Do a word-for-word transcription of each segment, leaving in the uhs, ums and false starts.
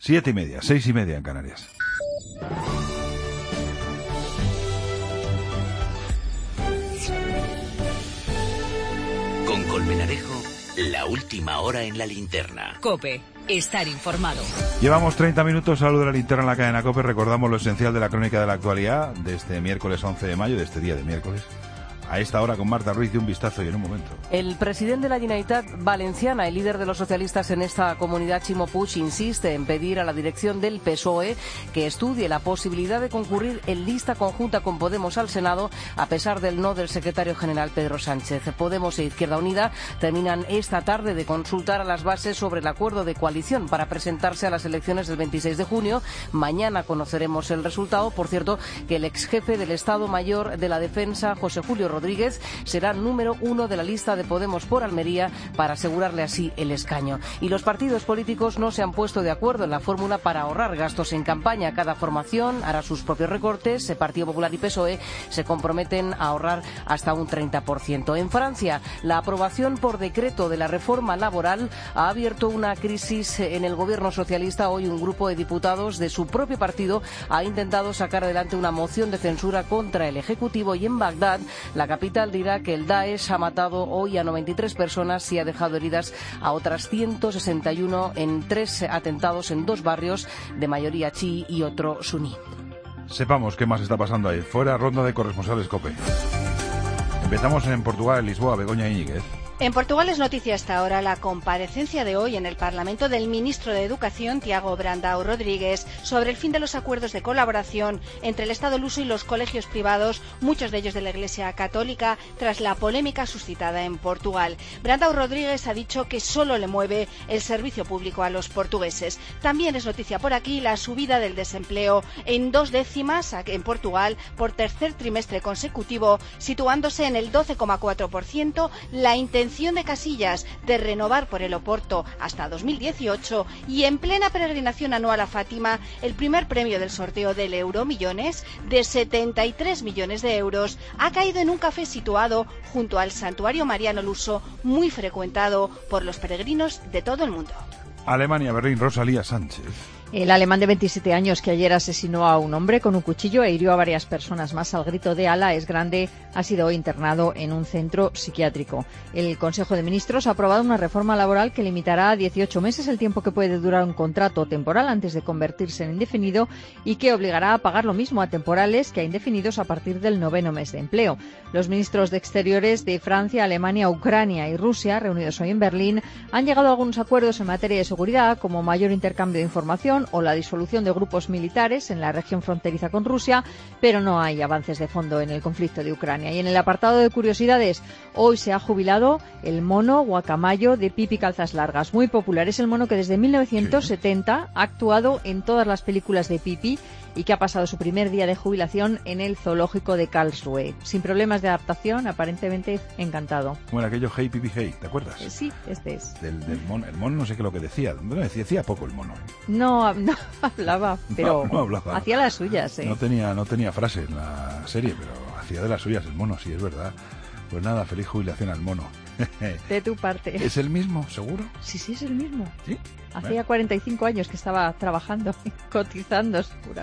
Siete y media, seis y media en Canarias. Con Colmenarejo, la última hora en la linterna. COPE, estar informado. Llevamos treinta minutos a lo de la linterna en la cadena COPE. Recordamos lo esencial de la crónica de la actualidad de este miércoles once de mayo, de este día de miércoles. A esta hora con Marta Ruiz, de un vistazo y en un momento. El presidente de la Generalitat Valenciana, el líder de los socialistas en esta comunidad, Ximo Puig, insiste en pedir a la dirección del P S O E que estudie la posibilidad de concurrir en lista conjunta con Podemos al Senado, a pesar del no del secretario general Pedro Sánchez. Podemos e Izquierda Unida terminan esta tarde de consultar a las bases sobre el acuerdo de coalición para presentarse a las elecciones del veintiséis de junio. Mañana conoceremos el resultado. Por cierto, que el ex jefe del Estado Mayor de la Defensa, José Julio Rodríguez, será número uno de la lista de Podemos por Almería para asegurarle así el escaño. Y los partidos políticos no se han puesto de acuerdo en la fórmula para ahorrar gastos en campaña. Cada formación hará sus propios recortes. El Partido Popular y P S O E se comprometen a ahorrar hasta un treinta por ciento. En Francia, la aprobación por decreto de la reforma laboral ha abierto una crisis en el gobierno socialista. Hoy un grupo de diputados de su propio partido ha intentado sacar adelante una moción de censura contra el Ejecutivo, y en Bagdad, la capital de Irak, el Daesh ha matado hoy a noventa y tres personas y ha dejado heridas a otras ciento sesenta y uno en tres atentados en dos barrios de mayoría chií y otro suní. Sepamos qué más está pasando ahí. Fuera, ronda de corresponsales COPE. Empezamos en Portugal, en Lisboa, Begoña Íñiguez. En Portugal es noticia hasta ahora la comparecencia de hoy en el Parlamento del ministro de Educación, Tiago Brandão Rodrigues, sobre el fin de los acuerdos de colaboración entre el Estado luso y los colegios privados, muchos de ellos de la Iglesia Católica, tras la polémica suscitada en Portugal. Brandão Rodrigues ha dicho que solo le mueve el servicio público a los portugueses. También es noticia por aquí la subida del desempleo en dos décimas en Portugal por tercer trimestre consecutivo, situándose en el doce coma cuatro por ciento, la intención de Casillas de renovar por el Oporto hasta dos mil dieciocho, y en plena peregrinación anual a Fátima, el primer premio del sorteo del Euromillones, de setenta y tres millones de euros, ha caído en un café situado junto al Santuario Mariano Luso, muy frecuentado por los peregrinos de todo el mundo. Alemania, Berlín, Rosalía Sánchez. El alemán de veintisiete años que ayer asesinó a un hombre con un cuchillo e hirió a varias personas más al grito de «Alá es grande» ha sido hoy internado en un centro psiquiátrico. El Consejo de Ministros ha aprobado una reforma laboral que limitará a dieciocho meses el tiempo que puede durar un contrato temporal antes de convertirse en indefinido, y que obligará a pagar lo mismo a temporales que a indefinidos a partir del noveno mes de empleo. Los ministros de Exteriores de Francia, Alemania, Ucrania y Rusia, reunidos hoy en Berlín, han llegado a algunos acuerdos en materia de seguridad, como mayor intercambio de información o la disolución de grupos militares en la región fronteriza con Rusia, pero no hay avances de fondo en el conflicto de Ucrania. Y en el apartado de curiosidades, hoy se ha jubilado el mono guacamayo de Pipi Calzas Largas, muy popular. Es el mono que desde mil novecientos setenta ha actuado en todas las películas de Pipi y que ha pasado su primer día de jubilación en el zoológico de Karlsruhe. Sin problemas de adaptación, aparentemente encantado. Bueno, aquello Hey Pipi Hey, ¿te acuerdas? Eh, sí, este es. Del, del mono, el mono no sé qué lo que decía. Bueno, decía, decía poco el mono. No, no hablaba, pero no, no hablaba. Hacía las suyas. ¿eh? No tenía, no tenía frase en la serie, pero hacía de las suyas el mono, sí, es verdad. Pues nada, feliz jubilación al mono. De tu parte. ¿Es el mismo, seguro? Sí, sí, es el mismo. ¿Sí? Hacía bueno. cuarenta y cinco años que estaba trabajando, cotizando.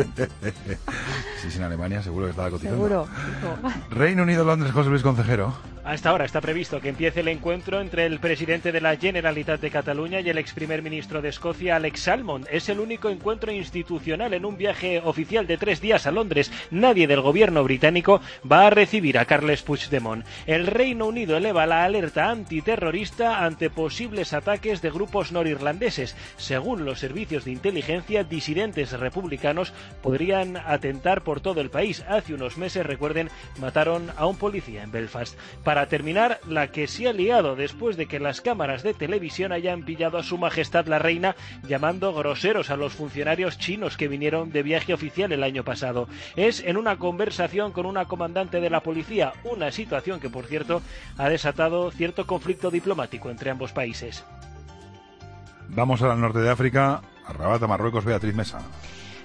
Sí, sí, en Alemania seguro que estaba cotizando. Seguro. Reino Unido, Londres, José Luis Concejero. A esta hora está previsto que empiece el encuentro entre el presidente de la Generalitat de Cataluña y el ex primer ministro de Escocia, Alex Salmond. Es el único encuentro institucional en un viaje oficial de tres días a Londres. Nadie del gobierno británico va a recibir a Carles Puigdemont. El Reino Unido eleva la alerta antiterrorista ante posibles ataques de grupos norirlandeses. Según los servicios de inteligencia, disidentes republicanos podrían atentar por todo el país. Hace unos meses, recuerden, mataron a un policía en Belfast. Para terminar, la que se ha liado después de que las cámaras de televisión hayan pillado a su majestad la reina llamando groseros a los funcionarios chinos que vinieron de viaje oficial el año pasado. Es en una conversación con una comandante de la policía, una situación que, por cierto, ha desatado cierto conflicto diplomático entre ambos países. Vamos al norte de África, a Rabat, a Marruecos, Beatriz Mesa.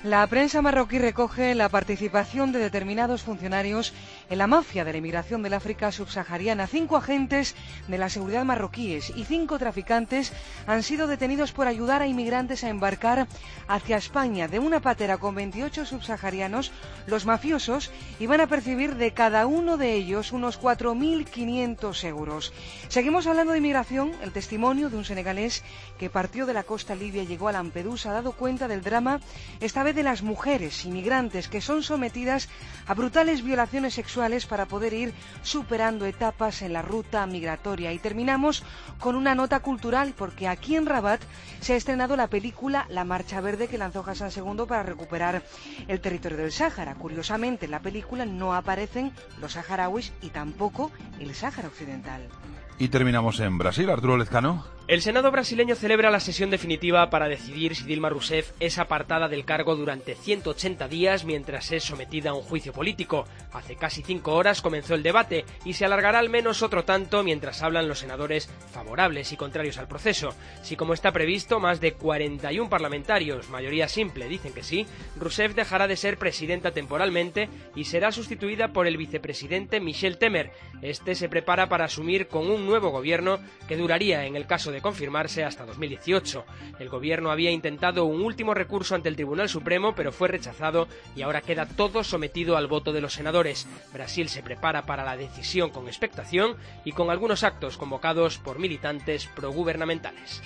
La prensa marroquí recoge la participación de determinados funcionarios en la mafia de la inmigración del África subsahariana. Cinco agentes de la seguridad marroquíes y cinco traficantes han sido detenidos por ayudar a inmigrantes a embarcar hacia España. De una patera con veintiocho subsaharianos, los mafiosos iban a percibir de cada uno de ellos unos cuatro mil quinientos euros. Seguimos hablando de inmigración. El testimonio de un senegalés que partió de la costa libia y llegó a Lampedusa ha dado cuenta del drama, esta vez de las mujeres inmigrantes que son sometidas a brutales violaciones sexuales para poder ir superando etapas en la ruta migratoria. Y terminamos con una nota cultural, porque aquí en Rabat se ha estrenado la película La Marcha Verde, que lanzó Hassan segundo para recuperar el territorio del Sáhara. Curiosamente, en la película no aparecen los saharauis y tampoco el Sáhara Occidental. Y terminamos en Brasil, Arturo Lezcano. El Senado brasileño celebra la sesión definitiva para decidir si Dilma Rousseff es apartada del cargo durante ciento ochenta días mientras es sometida a un juicio político. Hace casi cinco horas comenzó el debate y se alargará al menos otro tanto mientras hablan los senadores favorables y contrarios al proceso. Si, como está previsto, más de cuarenta y uno parlamentarios, mayoría simple, dicen que sí, Rousseff dejará de ser presidenta temporalmente y será sustituida por el vicepresidente Michel Temer. Este se prepara para asumir con un nuevo gobierno que duraría, en el caso de confirmarse, hasta dos mil dieciocho. El gobierno había intentado un último recurso ante el Tribunal Supremo, pero fue rechazado y ahora queda todo sometido al voto de los senadores. Brasil se prepara para la decisión con expectación y con algunos actos convocados por militantes progubernamentales.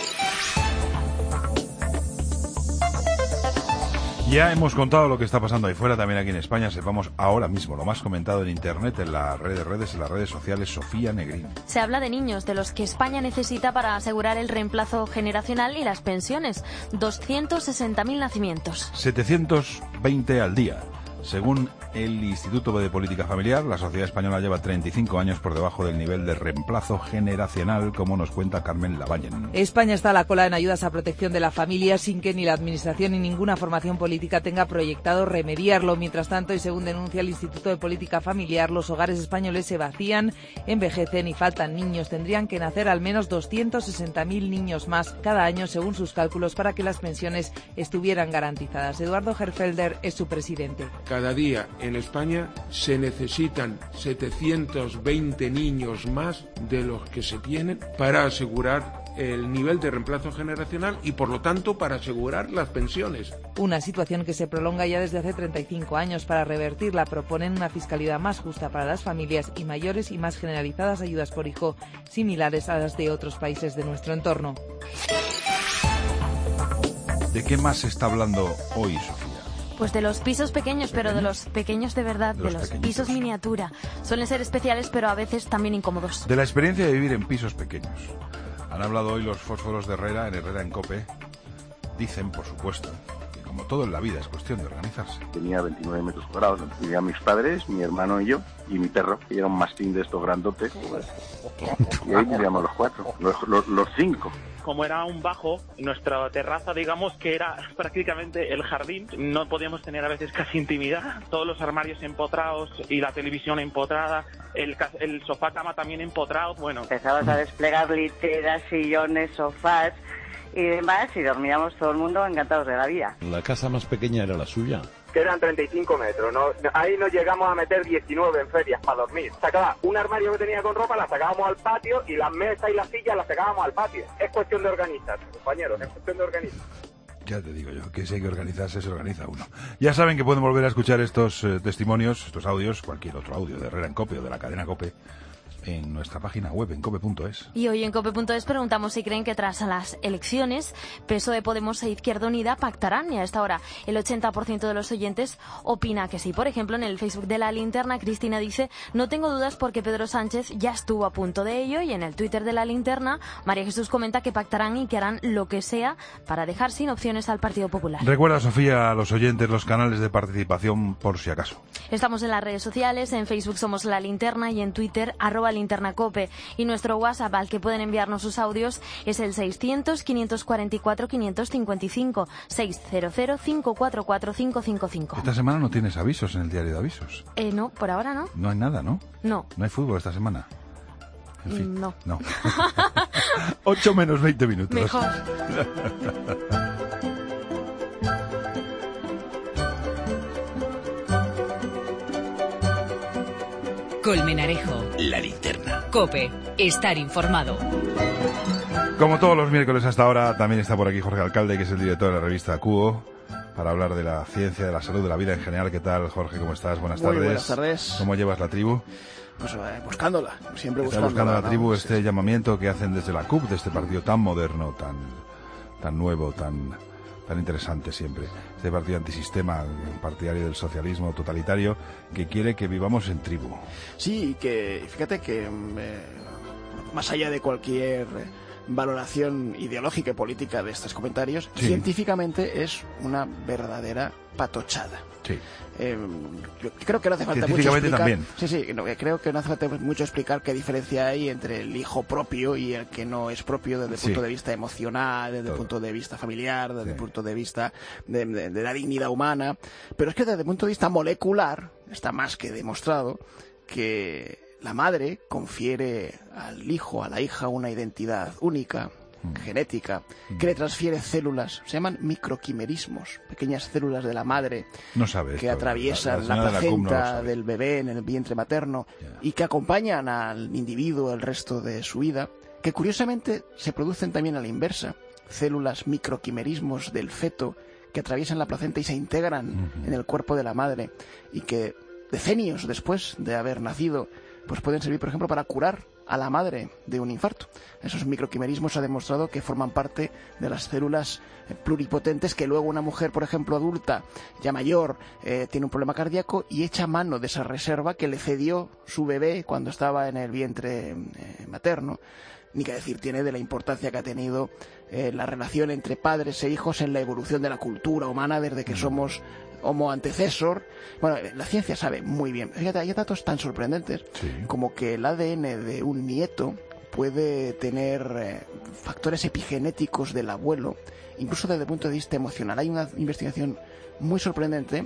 Ya hemos contado lo que está pasando ahí fuera, también aquí en España. Sepamos ahora mismo lo más comentado en Internet, en las redes, redes, en las redes sociales. Sofía Negrín. Se habla de niños, de los que España necesita para asegurar el reemplazo generacional y las pensiones. doscientos sesenta mil nacimientos. setecientos veinte al día. Según el Instituto de Política Familiar, la sociedad española lleva treinta y cinco años por debajo del nivel de reemplazo generacional, como nos cuenta Carmen Lavallen. España está a la cola en ayudas a protección de la familia, sin que ni la Administración ni ninguna formación política tenga proyectado remediarlo. Mientras tanto, y según denuncia el Instituto de Política Familiar, los hogares españoles se vacían, envejecen y faltan niños. Tendrían que nacer al menos doscientos sesenta mil niños más cada año, según sus cálculos, para que las pensiones estuvieran garantizadas. Eduardo Herfelder es su presidente. Cada día en España se necesitan setecientos veinte niños más de los que se tienen para asegurar el nivel de reemplazo generacional y, por lo tanto, para asegurar las pensiones. Una situación que se prolonga ya desde hace treinta y cinco años. Para revertirla proponen una fiscalidad más justa para las familias y mayores y más generalizadas ayudas por hijo, similares a las de otros países de nuestro entorno. ¿De qué más se está hablando hoy, Sofía? Pues de los pisos pequeños, pero de los pequeños de verdad, de los, de los pisos miniatura. Suelen ser especiales, pero a veces también incómodos. De la experiencia de vivir en pisos pequeños. Han hablado hoy los fósforos de Herrera, en Herrera en COPE. Dicen, por supuesto, que como todo en la vida es cuestión de organizarse. Tenía veintinueve metros cuadrados, vivían mis padres, mi hermano y yo, y mi perro, que era un mastín de estos grandotes. Y ahí vivíamos los cuatro, los, los, los cinco. Como era un bajo, nuestra terraza, digamos que era prácticamente el jardín, no podíamos tener a veces casi intimidad, todos los armarios empotrados y la televisión empotrada, el, el sofá cama también empotrado, bueno. Empezabas a desplegar literas, sillones, sofás y demás, y dormíamos todo el mundo encantados de la vida. La casa más pequeña era la suya. Que eran treinta y cinco metros, ¿no? Ahí nos llegamos a meter diecinueve en ferias para dormir. Sacaba un armario que tenía con ropa, la sacábamos al patio, y las mesas y las sillas las sacábamos al patio. Es cuestión de organizarse, compañeros, es cuestión de organizarse. Ya te digo yo, que si hay que organizarse, se organiza uno. Ya saben que pueden volver a escuchar estos eh, testimonios, estos audios, cualquier otro audio de Herrera en COPE o de la cadena COPE, en nuestra página web, en cope punto es. Y hoy en cope punto es preguntamos si creen que tras las elecciones P S O E, Podemos e Izquierda Unida pactarán, y a esta hora el ochenta por ciento de los oyentes opina que sí. Por ejemplo, en el Facebook de La Linterna, Cristina dice: no tengo dudas porque Pedro Sánchez ya estuvo a punto de ello. Y en el Twitter de La Linterna, María Jesús comenta que pactarán y que harán lo que sea para dejar sin opciones al Partido Popular. Recuerda, Sofía, a los oyentes los canales de participación por si acaso. Estamos en las redes sociales, en Facebook somos La Linterna y en Twitter arroba Linterna Cope, y nuestro WhatsApp al que pueden enviarnos sus audios es el seiscientos, quinientos cuarenta y cuatro, quinientos cincuenta y cinco, seiscientos, cinco cuatro cuatro, cinco cinco cinco. Esta semana no tienes avisos en el diario de avisos. Eh, no, por ahora no. No hay nada, ¿no? No. No hay fútbol esta semana. En fin, no. No. ocho menos veinte minutos. Mejor. Colmenarejo. La linterna. COPE. Estar informado. Como todos los miércoles hasta ahora, también está por aquí Jorge Alcalde, que es el director de la revista Cuo, para hablar de la ciencia, de la salud, de la vida en general. ¿Qué tal, Jorge? ¿Cómo estás? Buenas Muy tardes. buenas tardes. ¿Cómo llevas la tribu? Pues eh, buscándola, siempre Está buscándola. buscando la ¿no? tribu Sí. este llamamiento que hacen desde la C U P, de este partido tan moderno, tan, tan nuevo, tan, tan interesante siempre. Este partido antisistema, partidario del socialismo totalitario, que quiere que vivamos en tribu. Sí, que fíjate que eh, más allá de cualquier valoración ideológica y política de estos comentarios, Sí. científicamente es una verdadera patochada. Sí. Eh, yo creo que no hace falta mucho Científicamente explicar. también. Sí, sí, no, que creo que no hace falta mucho explicar qué diferencia hay entre el hijo propio y el que no es propio desde el Sí. punto de vista emocional, desde Todo. el punto de vista familiar, desde Sí. el punto de vista de, de- de la dignidad humana. Pero es que desde el punto de vista molecular está más que demostrado que la madre confiere al hijo, a la hija, una identidad única, genética, que le transfiere células, se llaman microquimerismos, pequeñas células de la madre No sabes. que atraviesan la, placenta del bebé en el vientre materno y que acompañan al individuo el resto de su vida, que curiosamente se producen también a la inversa, células microquimerismos del feto que atraviesan la placenta y se integran en el cuerpo de la madre y que decenios después de haber nacido pues pueden servir, por ejemplo, para curar a la madre de un infarto. Esos microquimerismos se ha demostrado que forman parte de las células eh, pluripotentes que luego una mujer, por ejemplo, adulta, ya mayor, eh, tiene un problema cardíaco y echa mano de esa reserva que le cedió su bebé cuando estaba en el vientre eh, materno. Ni que decir tiene de la importancia que ha tenido eh, la relación entre padres e hijos en la evolución de la cultura humana desde que somos homo antecesor. Bueno, la ciencia sabe muy bien. Fíjate, hay datos tan sorprendentes como que el A D N de un nieto puede tener eh, factores epigenéticos del abuelo, incluso desde el punto de vista emocional. Hay una investigación muy sorprendente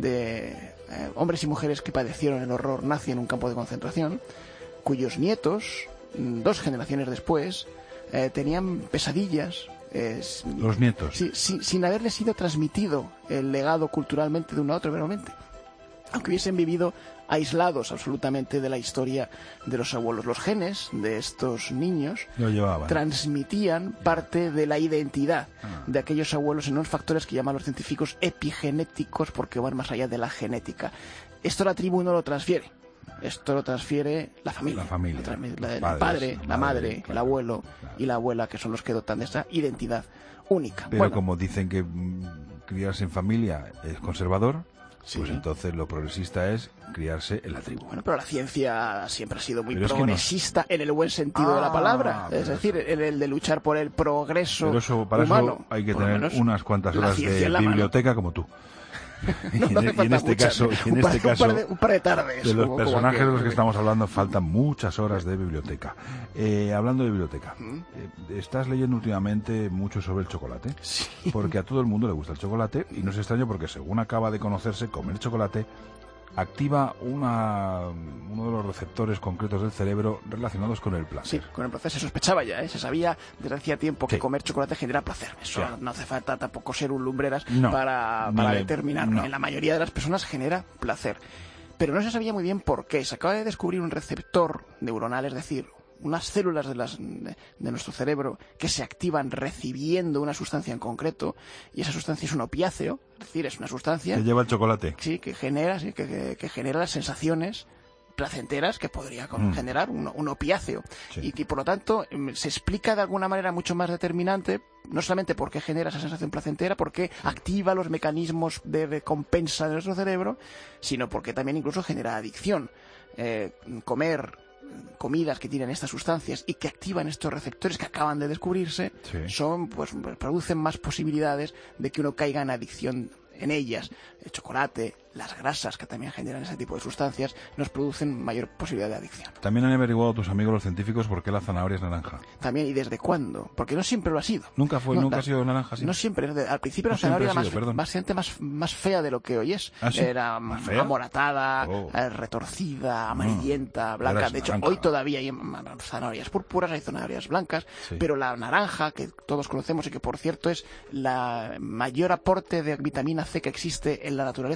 de eh, hombres y mujeres que padecieron el horror nazi en un campo de concentración, cuyos nietos, dos generaciones después, eh, tenían pesadillas. Eh, Los nietos. Sí, sí, sin haberles sido transmitido el legado culturalmente de uno a otro verbalmente. Aunque hubiesen vivido aislados absolutamente de la historia de los abuelos. Los genes de estos niños Lo llevaban. transmitían parte de la identidad de aquellos abuelos en unos factores que llaman los científicos epigenéticos porque van más allá de la genética. Esto la tribu no lo transfiere. Esto lo transfiere la familia. La familia. La, la- el Padres, padre, la madre, madre, el abuelo y la abuela, que son los que dotan de esa identidad única. Pero Bueno, como dicen que mm, criarse en familia es conservador, pues entonces lo progresista es criarse en la tribu. Bueno, pero la ciencia siempre ha sido muy Pero es que no- progresista en el buen sentido de la Ah, palabra. pero Es decir, en el de luchar por el progreso Pero eso, para humano. eso hay que Por lo tener menos unas cuantas la horas ciencia de en la mano. biblioteca como tú. No, no y, hace en, y en falta este muchas. caso, y en Un par- este un par caso de- un par de tardes, de los como- como personajes de los que aquel. estamos hablando faltan muchas horas de biblioteca. Eh, hablando de biblioteca, eh, estás leyendo últimamente mucho sobre el chocolate, porque a todo el mundo le gusta el chocolate y no es extraño porque según acaba de conocerse, comer chocolate activa una, uno de los receptores concretos del cerebro relacionados con el placer. Sí, con el placer se sospechaba ya, ¿eh? Se sabía desde hacía tiempo que comer chocolate genera placer. Eso Ya. no hace falta tampoco ser un lumbreras No, para, ni para le- determinarlo. no. En la mayoría de las personas genera placer. Pero no se sabía muy bien por qué. Se acaba de descubrir un receptor neuronal, es decir, unas células de, las, de, de nuestro cerebro que se activan recibiendo una sustancia en concreto, y esa sustancia es un opiáceo, es decir, es una sustancia Que lleva el chocolate. sí, que genera, sí, que, que- que genera las sensaciones placenteras que podría con- Mm. generar un, un opiáceo. Y que por lo tanto em, se explica de alguna manera mucho más determinante, no solamente por qué genera esa sensación placentera, porque activa los mecanismos de recompensa de nuestro cerebro, sino porque también incluso genera adicción. Eh, comer comidas que tienen estas sustancias y que activan estos receptores que acaban de descubrirse, Sí. son, pues, producen más posibilidades de que uno caiga en adicción en ellas. El chocolate, las grasas que también generan ese tipo de sustancias, nos producen mayor posibilidad de adicción. También han averiguado tus amigos los científicos por qué la zanahoria es naranja. También, ¿y desde cuándo? Porque no siempre lo ha sido. Nunca fue, No, nunca la- ha sido naranja, sí. No siempre. de- Al principio No la zanahoria era siempre ha más, sido, perdón. bastante más, más fea de lo que hoy es. ¿Ah, sí? Era ¿Más fea? amoratada, Oh. eh, retorcida, amarillenta, Ahora blanca. es De hecho, naranja. hoy todavía hay mm, zanahorias púrpuras, hay zanahorias blancas, Sí. pero la naranja, que todos conocemos y que por cierto es la mayor aporte de vitamina C que existe en la naturaleza que conocemos,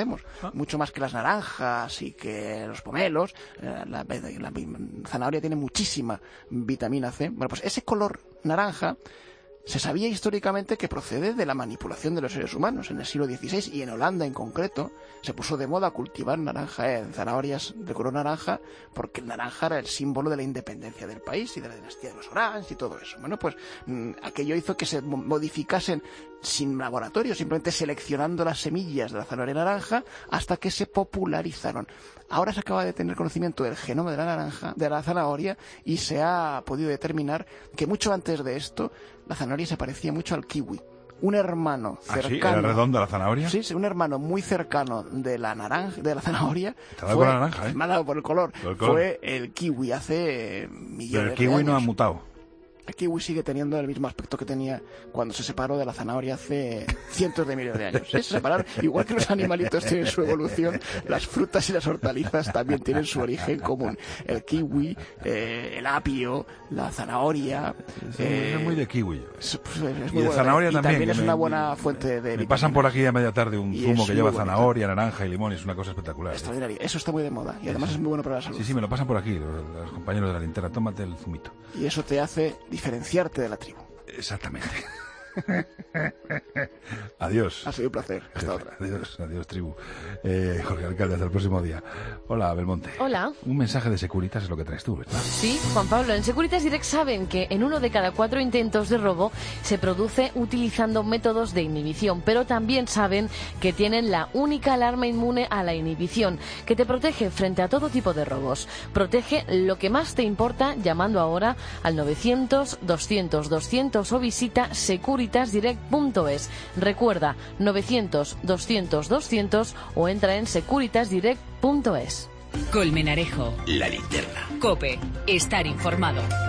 conocemos, ah. mucho más que las naranjas y que los pomelos. La, la, la zanahoria tiene muchísima vitamina C. Bueno, pues ese color naranja se sabía históricamente que procede de la manipulación de los seres humanos. En el siglo dieciséis, y en Holanda en concreto, se puso de moda cultivar naranja, eh, zanahorias de color naranja, porque el naranja era el símbolo de la independencia del país y de la dinastía de los Orange y todo eso. Bueno, pues mmm, aquello hizo que se modificasen sin laboratorio, simplemente seleccionando las semillas de la zanahoria naranja hasta que se popularizaron. Ahora se acaba de tener conocimiento del genoma de la naranja, de la zanahoria, y se ha podido determinar que mucho antes de esto la zanahoria se parecía mucho al kiwi. Un hermano cercano. ¿Ah, sí? ¿Era redonda la zanahoria? Sí, sí, un hermano muy cercano de la naranja, de la zanahoria. Te ha dado por la naranja, ¿eh? Me ha dado por el color. Por el color. Fue el kiwi hace millones de años. Pero el kiwi no ha mutado. El kiwi sigue teniendo el mismo aspecto que tenía cuando se separó de la zanahoria hace cientos de millones de años. ¿Sí? Se separaron, igual que los animalitos tienen su evolución, las frutas y las hortalizas también tienen su origen común. El kiwi, eh, el apio, la zanahoria. Es, eh, es muy de kiwi. Es, es muy y de zanahoria y también. también es me, una buena fuente de. Me pasan por aquí a media tarde un y zumo que lleva bonito. zanahoria, naranja y limón. Es una cosa espectacular. Extraordinario. Eso está muy de moda y además es muy bueno para la salud. Sí, sí, me lo pasan por aquí los, los compañeros de la linterna. Tómate el zumito. Y eso te hace diferenciarte de la tribu. Exactamente. Adiós. Ha sido un placer. Hasta otra. Adiós, adiós, tribu. Eh, Jorge Alcalde, hasta el próximo día. Hola, Belmonte. Hola. Un mensaje de Securitas es lo que traes tú, ¿verdad? Sí, Juan Pablo. En Securitas Direct saben que en uno de cada cuatro intentos de robo se produce utilizando métodos de inhibición, pero también saben que tienen la única alarma inmune a la inhibición, que te protege frente a todo tipo de robos. Protege lo que más te importa llamando ahora al novecientos, doscientos, doscientos o visita securitas direct punto es. Recuerda, novecientos, doscientos, doscientos o entra en securitas direct punto es. Colmenarejo. La linterna. COPE. Estar informado.